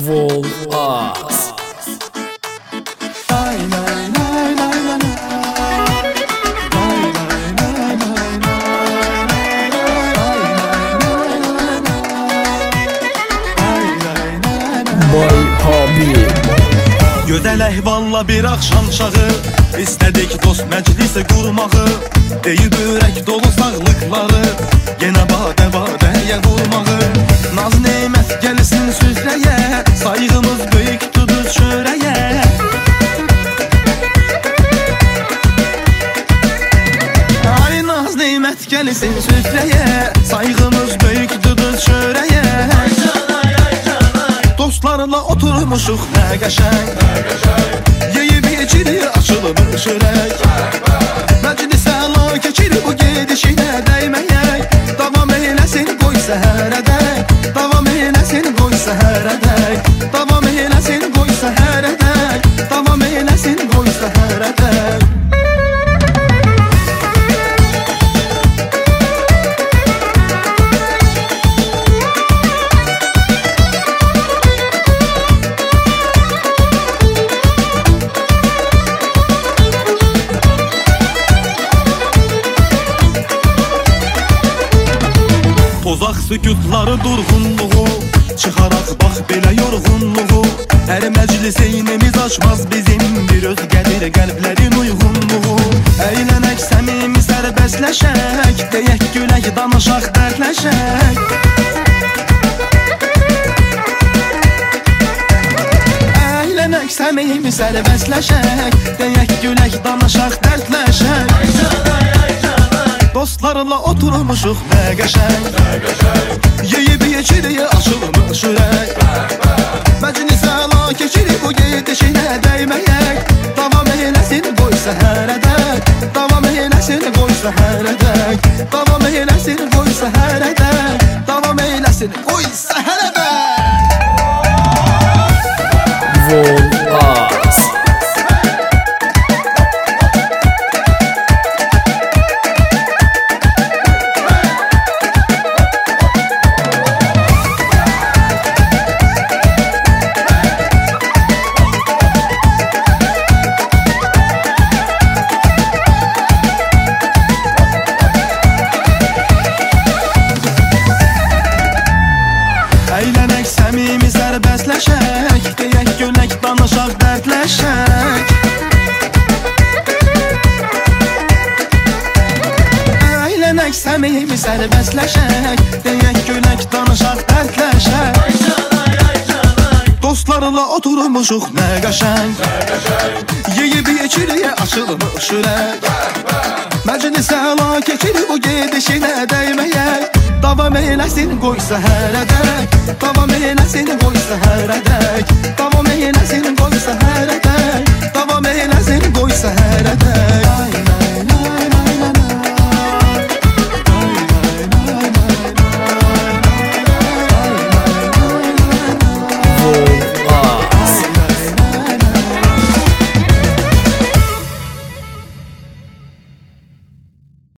Volaz. Boy Habib. Gözəl əhvalla bir axşam çağı, İstədik dost məclisi qurmağı, deyib ürək dolu sağlıqları, yenə badə-badəyə vurmağı. Naz neymət gəlsin süzləyə, sayğımız böyük tuduz çörəyə. Ay naz neymət gəlsin süzləyə, sayğımız böyük tuduz çörəyə. Dostlarla oturmuşuq nə qəşəng, yeyib içirik açılıb üşürək. Məclisə la keçir bu gedişinə dəyməyək, davam eyləsin qoy səhərədək, davam eyləsin qoy səhərədək, davam eyləsin qoy səhərədək, davam eyləsin qoy səhərədək. Pozaq sükutları durğunluğu, çıxaraq bax belə yorğunluğu. Hər məclis eynimiz açmaz bizim, bir özgədir qəlblərin uyğunluğu. Əylənək səmimi sərbəstləşək, deyək gülək danışaq dərdləşək. Əylənək səmimi sərbəstləşək, deyək gülək danışaq dərdləşək. Dostlarla oturmuşuq nə qəşəng, yeyib içirik açılıb üşürək. Məclisə la keçirik bu gedişinə dəyməyək, davam eyləsin qoy səhərədək, davam eyləsin qoy səhərədək, davam eyləsin qoy səhərədək, davam eyləsin qoy səhərədək. Volaz. Əylənək səmimi sərbəstləşək, deyək gülək danışaq dərdləşək. Əylənək səmimi sərbəstləşək, deyək gülək danışaq dərdləşək. Dostlarla oturmuşuq nə qəşəng, yeyib içirik açılıb üşürək. Məclisə la keçir bu gedişinə dəyməyək, davam eyləsin qoy səhərədək, davam eyləsin qoy səhərədək, davam eyləsin